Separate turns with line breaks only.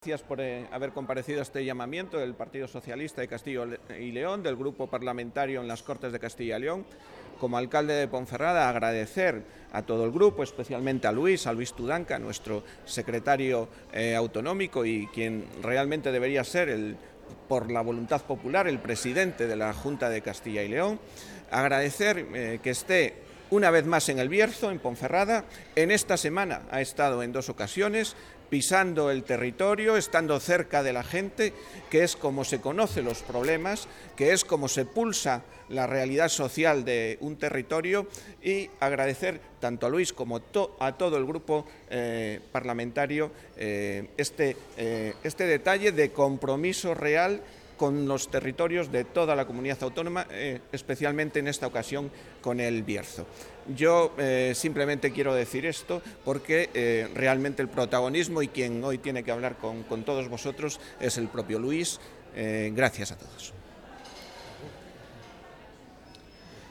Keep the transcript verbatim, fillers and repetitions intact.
Gracias por eh, haber comparecido a este llamamiento del Partido Socialista de Castilla y León, del Grupo Parlamentario en las Cortes de Castilla y León. Como alcalde de Ponferrada, agradecer a todo el grupo, especialmente a Luis, a Luis Tudanca, nuestro secretario eh, autonómico y quien realmente debería ser, el, por la voluntad popular, el presidente de la Junta de Castilla y León. Agradecer eh, que esté una vez más en el Bierzo, en Ponferrada. En esta semana ha estado en dos ocasiones, pisando el territorio, estando cerca de la gente, que es como se conocen los problemas, que es como se pulsa la realidad social de un territorio, y agradecer tanto a Luis como to a todo el grupo eh, parlamentario eh, este, eh, este detalle de compromiso real con los territorios de toda la comunidad autónoma, eh, especialmente en esta ocasión con el Bierzo. Yo eh, simplemente quiero decir esto porque eh, realmente el protagonismo y quien hoy tiene que hablar con, con todos vosotros es el propio Luis. Eh, gracias a todos.